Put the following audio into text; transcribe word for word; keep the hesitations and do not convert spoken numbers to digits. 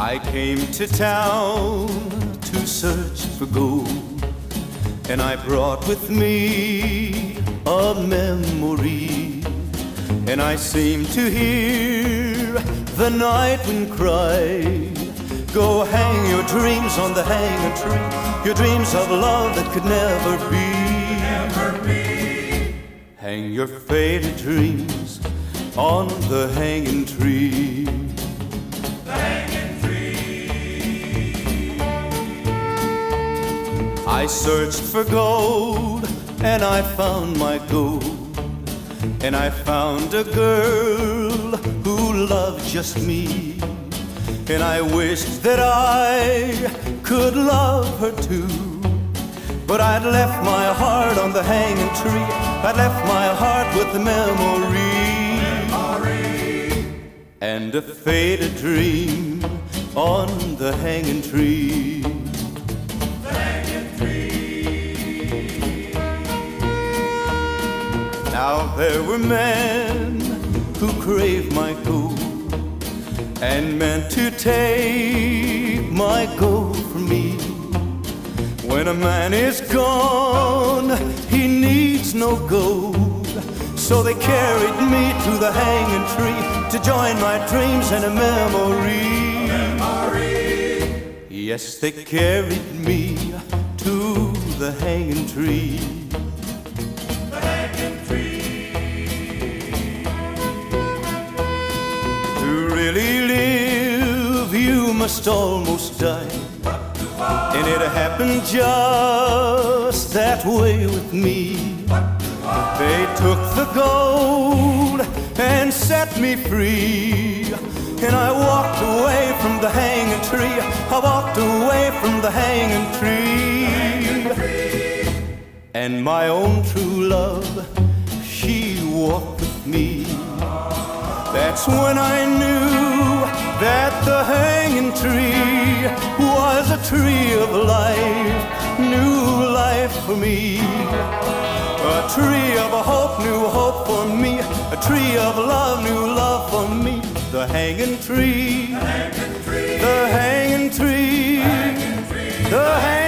I came to town to search for gold, and I brought with me a memory. And I seem to hear the night wind cry, go hang your dreams on the hanging tree, your dreams of love that could never be. Never be. Hang your faded dreams on the hanging tree. The hanging tree. I searched for gold and I found my gold, and I found a girl who loved just me, and I wished that I could love her too. But I'd left my heart on the hanging tree, I'd left my heart with the memory, memory. And a faded dream on the hanging tree. The hanging tree. Now there were men who craved my gold and meant to take my gold from me. When a man is gone, he needs no gold, so they carried me to the hanging tree to join my dreams and a memory. Memory. Yes, they carried me to the hanging tree. The hanging tree. To really live, you must almost die, and it happened just that way with me. They took the gold and set me free, and I walked away from the hanging tree. I walked away from the hanging tree. And my own true love, she walked with me. That's when I knew that the hanging tree was a tree of life, new life for me. A tree of a hope, new hope for me. A tree of love, new love for me. The hanging tree, The hanging tree. the hanging tree, The hanging tree. the hanging